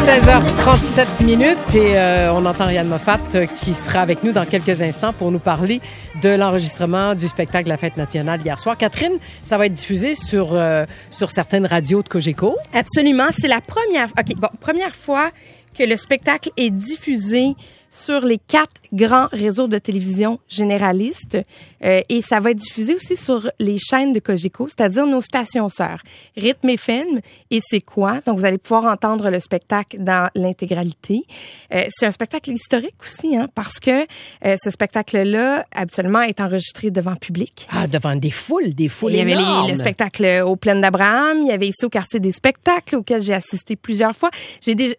16h37 et on entend Yann Moffat qui sera avec nous dans quelques instants pour nous parler de l'enregistrement du spectacle de la Fête nationale hier soir. Catherine, ça va être diffusé sur certaines radios de Cogeco. Absolument. C'est la première fois que le spectacle est diffusé sur les 4 grands réseaux de télévision généralistes et ça va être diffusé aussi sur les chaînes de Cogeco, c'est-à-dire nos stations sœurs, Rythme FM et C'est quoi? Donc, vous allez pouvoir entendre le spectacle dans l'intégralité. C'est un spectacle historique aussi, hein, parce que ce spectacle-là, habituellement, est enregistré devant public. Ah, devant des foules Il y avait le spectacle aux Plaines d'Abraham, il y avait ici au quartier des spectacles auquel j'ai assisté plusieurs fois. J'ai déjà,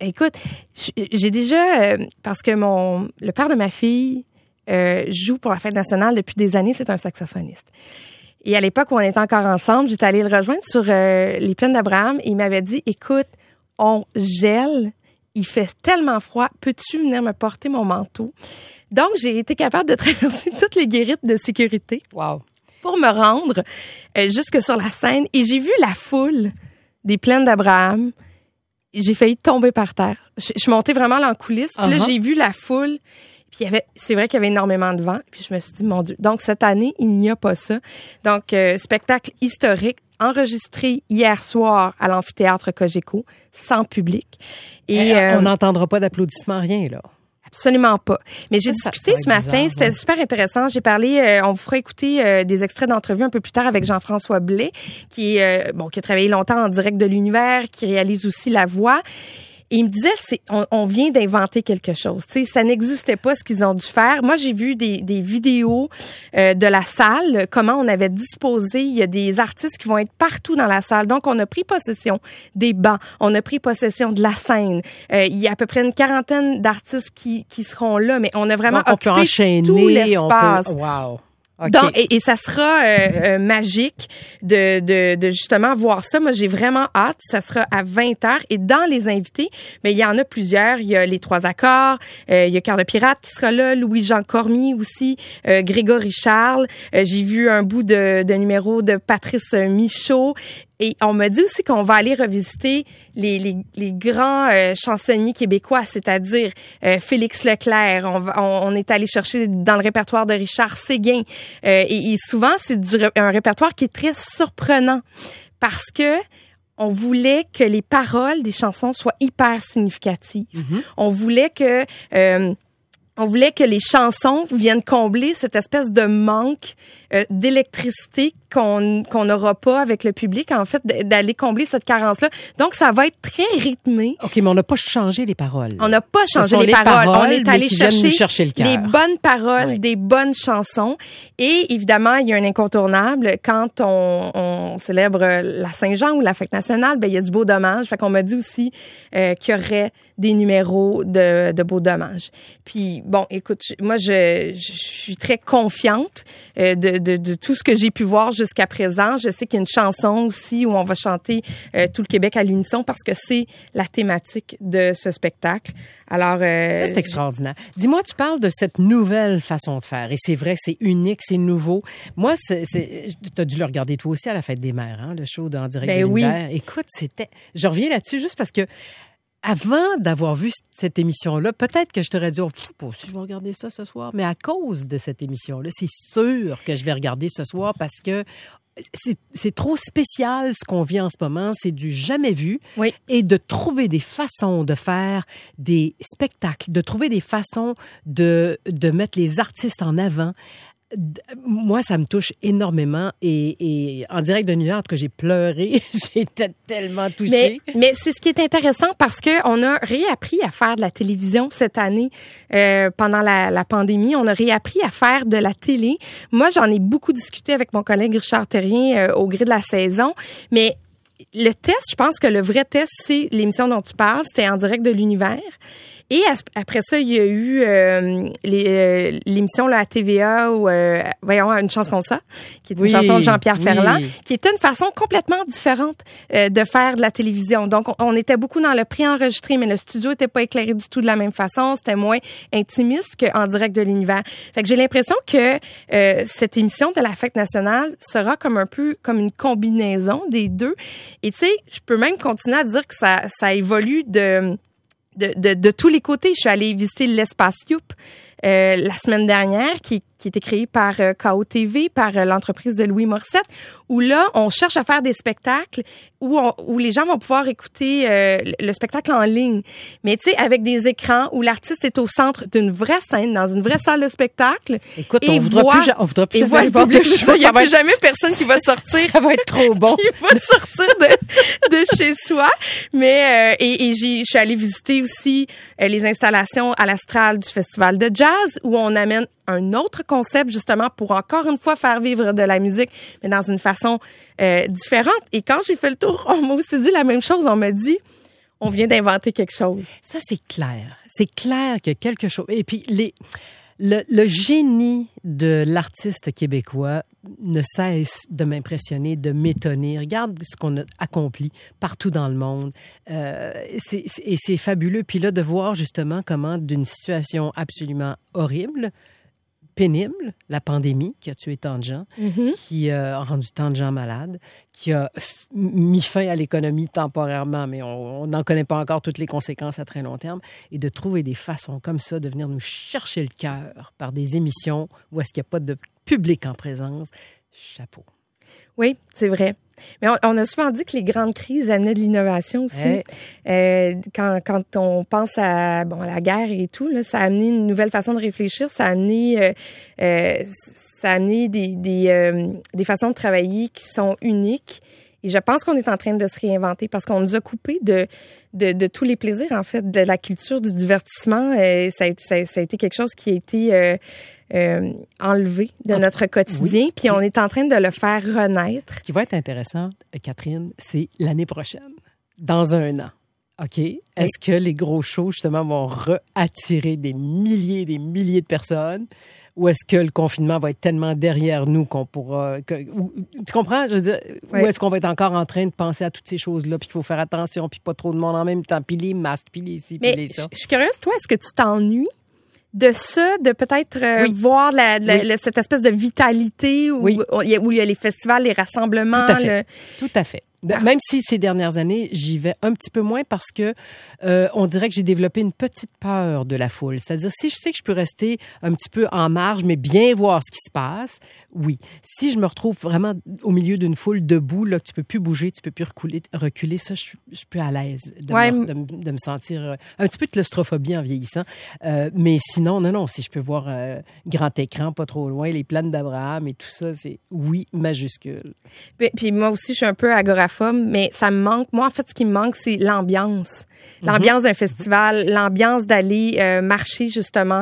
parce que le père de ma fille joue pour la Fête nationale depuis des années, c'est un saxophoniste. Et à l'époque où on était encore ensemble, j'étais allée le rejoindre sur les Plaines d'Abraham et il m'avait dit, écoute, on gèle, il fait tellement froid, peux-tu venir me porter mon manteau? Donc, j'ai été capable de traverser toutes les guérites de sécurité pour me rendre jusque sur la scène et j'ai vu la foule des Plaines d'Abraham. J'ai failli tomber par terre. Je suis montée vraiment là en coulisses. Puis là, j'ai vu la foule. Puis c'est vrai qu'il y avait énormément de vent. Puis je me suis dit, mon Dieu. Donc, cette année, il n'y a pas ça. Donc, spectacle historique enregistré hier soir à l'amphithéâtre Cogeco, sans public. Et on n'entendra pas d'applaudissements, rien, là. Absolument pas. Mais j'ai discuté ce matin, c'était super intéressant. J'ai parlé, on vous fera écouter des extraits d'entrevue un peu plus tard avec Jean-François Blais, qui a travaillé longtemps en direct de l'univers, qui réalise aussi la voix. Et il me disait, on vient d'inventer quelque chose. Tu sais, ça n'existait pas ce qu'ils ont dû faire. Moi, j'ai vu des vidéos de la salle, comment on avait disposé. Il y a des artistes qui vont être partout dans la salle. Donc, on a pris possession des bancs, on a pris possession de la scène. Il y a à peu près une quarantaine d'artistes qui seront là, mais on a vraiment occupé tout l'espace. Wow. Okay. Donc, et ça sera magique de justement voir ça. Moi, j'ai vraiment hâte. Ça sera à 20h. Et dans les invités, mais il y en a plusieurs. Il y a les 3 accords. Il y a Cœur de pirate qui sera là. Louis-Jean Cormier aussi. Grégory Charles. J'ai vu un bout de numéro de Patrice Michaud. Et on m'a dit aussi qu'on va aller revisiter les grands chansonniers québécois, c'est-à-dire Félix Leclerc. On est allé chercher dans le répertoire de Richard Séguin. Et souvent, c'est un répertoire qui est très surprenant parce que on voulait que les paroles des chansons soient hyper significatives. Mm-hmm. On voulait que les chansons viennent combler cette espèce de manque d'électricité qu'on n'aura pas avec le public, en fait, d'aller combler cette carence-là. Donc, ça va être très rythmé. OK, mais on n'a pas changé les paroles. On n'a pas changé les paroles. On est allé chercher les bonnes paroles, des bonnes chansons. Et évidemment, il y a un incontournable. Quand on célèbre la Saint-Jean ou la Fête nationale, ben il y a du beau dommage. Fait qu'on m'a dit aussi qu'il y aurait des numéros de beau dommage. Puis, bon, écoute, moi, je suis très confiante de tout ce que j'ai pu voir jusqu'à présent. Je sais qu'il y a une chanson aussi où on va chanter tout le Québec à l'unisson parce que c'est la thématique de ce spectacle. Alors, ça, c'est extraordinaire. Dis-moi, tu parles de cette nouvelle façon de faire. Et c'est vrai, c'est unique, c'est nouveau. Moi, tu as dû le regarder toi aussi à la Fête des Mères, hein, le show d'En direct de l'univers. Oui. Écoute, je reviens là-dessus juste parce que avant d'avoir vu cette émission-là, peut-être que je t'aurais dit, pas si je vais regarder ça ce soir, mais à cause de cette émission-là, c'est sûr que je vais regarder ce soir parce que c'est trop spécial ce qu'on vit en ce moment, c'est du jamais vu. Oui. Et de trouver des façons de faire des spectacles, de trouver des façons de mettre les artistes en avant. Moi, ça me touche énormément et en direct de New York, que j'ai pleuré, j'étais tellement touchée. Mais c'est ce qui est intéressant parce que on a réappris à faire de la télévision cette année pendant la pandémie. On a réappris à faire de la télé. Moi, j'en ai beaucoup discuté avec mon collègue Richard Terrien au gré de la saison, mais le test, je pense que le vrai test, c'est l'émission dont tu parles, c'était En direct de l'univers. Et après ça, il y a eu l'émission là, à TVA où voyons, Une chance comme ça, qui est une chanson de Jean-Pierre Ferland, qui était une façon complètement différente de faire de la télévision. Donc, on était beaucoup dans le pré-enregistré, mais le studio était pas éclairé du tout de la même façon. C'était moins intimiste qu'en direct de l'univers. Fait que j'ai l'impression que cette émission de la Fête nationale sera comme un peu comme une combinaison des deux. Et tu sais, je peux même continuer à dire que ça évolue de tous les côtés. Je suis allée visiter l'Espace Youp la semaine dernière, qui était créé par KO TV, par l'entreprise de Louis Morissette, où là, on cherche à faire des spectacles où les gens vont pouvoir écouter le spectacle en ligne. Mais tu sais, avec des écrans où l'artiste est au centre d'une vraie scène, dans une vraie salle de spectacle. Écoute, on voudra plus voit le public. Il n'y a plus jamais personne qui va sortir. Ça va être trop bon. Qui va sortir de chez soi. Mais je suis allée visiter aussi les installations à l'Astral du Festival de jazz, où on amène un autre concept, justement, pour encore une fois faire vivre de la musique, mais dans une façon différente. Et quand j'ai fait le tour, on m'a aussi dit la même chose. On m'a dit, on vient d'inventer quelque chose. Ça, c'est clair. C'est clair que quelque chose... Et puis, le génie de l'artiste québécois ne cesse de m'impressionner, de m'étonner. Regarde ce qu'on a accompli partout dans le monde. Et c'est fabuleux. Puis là, de voir justement comment, d'une situation absolument horrible, pénible, la pandémie qui a tué tant de gens, qui a rendu tant de gens malades, qui a mis fin à l'économie temporairement, mais on n'en connaît pas encore toutes les conséquences à très long terme, et de trouver des façons comme ça de venir nous chercher le cœur par des émissions où est-ce qu'il n'y a pas de public en présence. Chapeau. Oui, c'est vrai. Mais on a souvent dit que les grandes crises amenaient de l'innovation aussi. Quand on pense à la guerre et tout, là, ça a amené une nouvelle façon de réfléchir, ça a amené des façons de travailler qui sont uniques. Et je pense qu'on est en train de se réinventer parce qu'on nous a coupé de tous les plaisirs, en fait, de la culture, du divertissement. Ça a été quelque chose qui a été enlevé de notre quotidien. Oui. Puis on est en train de le faire renaître. Ce qui va être intéressant, Catherine, c'est l'année prochaine, dans 1 an. OK? Est-ce que les gros shows, justement, vont attirer des milliers de personnes? Ou est-ce que le confinement va être tellement derrière nous qu'on pourra... tu comprends? Je veux dire, oui. Ou est-ce qu'on va être encore en train de penser à toutes ces choses-là, puis qu'il faut faire attention, puis pas trop de monde en même temps, puis les masques, puis les ci, puis les ça? Je suis curieuse, toi, est-ce que tu t'ennuies de ça, de peut-être voir cette espèce de vitalité où il y a les festivals, les rassemblements? Tout à fait. Tout à fait. Même si ces dernières années, j'y vais un petit peu moins parce que on dirait que j'ai développé une petite peur de la foule. C'est-à-dire, si je sais que je peux rester un petit peu en marge, mais bien voir ce qui se passe, oui. Si je me retrouve vraiment au milieu d'une foule debout, là, que tu peux plus bouger, tu peux plus reculer, ça, je suis plus à l'aise de me sentir un petit peu de claustrophobie en vieillissant. Mais sinon, non, si je peux voir grand écran, pas trop loin, les plaines d'Abraham et tout ça, c'est oui majuscule. Puis moi aussi, je suis un peu agoraphobe, mais ça me manque. Moi, en fait, ce qui me manque, c'est l'ambiance. L'ambiance d'un festival, l'ambiance d'aller marcher, justement,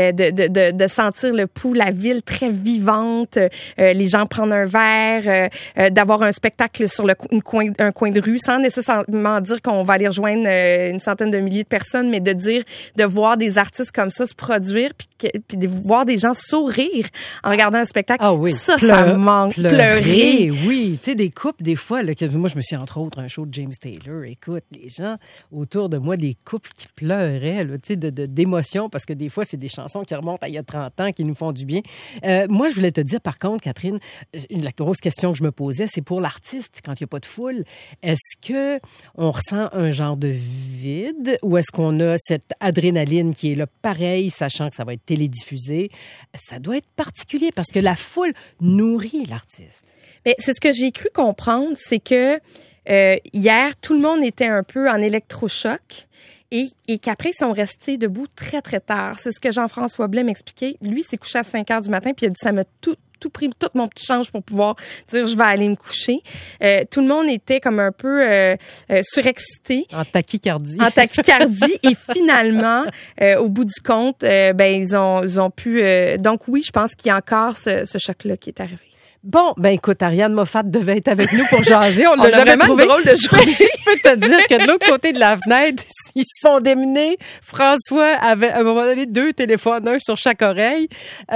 de sentir le pouls, la ville très vivante, les gens prendre un verre, d'avoir un spectacle sur un coin de rue, sans nécessairement dire qu'on va aller rejoindre une centaine de milliers de personnes, mais de voir des artistes comme ça se produire, puis de voir des gens sourire en regardant un spectacle. Ah oui. Ça me manque. Pleurer. Oui. Tu sais, des couples, des fois, là, moi, je me suis entre autres un show de James Taylor. Écoute, les gens autour de moi, des couples qui pleuraient, là, tu sais, d'émotion, parce que des fois, c'est des chansons qui remontent à il y a 30 ans, qui nous font du bien. Moi, je voulais te dire, par contre, Catherine, la grosse question que je me posais, c'est pour l'artiste, quand il n'y a pas de foule, est-ce que on ressent un genre de vide ou est-ce qu'on a cette adrénaline qui est là pareil, sachant que ça va être télédiffusé? Ça doit être particulier parce que la foule nourrit l'artiste. Mais c'est ce que j'ai cru comprendre, c'est que hier, tout le monde était un peu en électrochoc et qu'après, ils sont restés debout très, très tard. C'est ce que Jean-François Blais m'expliquait. Lui, s'est couché à 5 heures du matin puis il a dit, ça m'a tout pris, tout mon petit change pour pouvoir dire, je vais aller me coucher. Tout le monde était comme un peu surexcité. En tachycardie. Et finalement, au bout du compte, ils ont pu... donc oui, je pense qu'il y a encore ce choc-là qui est arrivé. Bon, écoute, Ariane Moffat devait être avec nous pour jaser. On l'a jamais trouvé. Une drôle de journée. Je peux te dire que de l'autre côté de la fenêtre, ils se sont démenés. François avait, à un moment donné, 2 téléphones, un sur chaque oreille.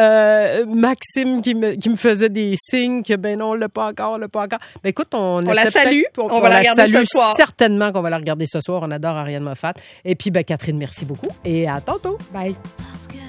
Maxime qui me faisait des signes que, non, on l'a pas encore. Écoute, on la salue. On va la regarder ce soir. Certainement qu'on va la regarder ce soir. On adore Ariane Moffat. Et puis, Catherine, merci beaucoup. Et à tantôt. Bye.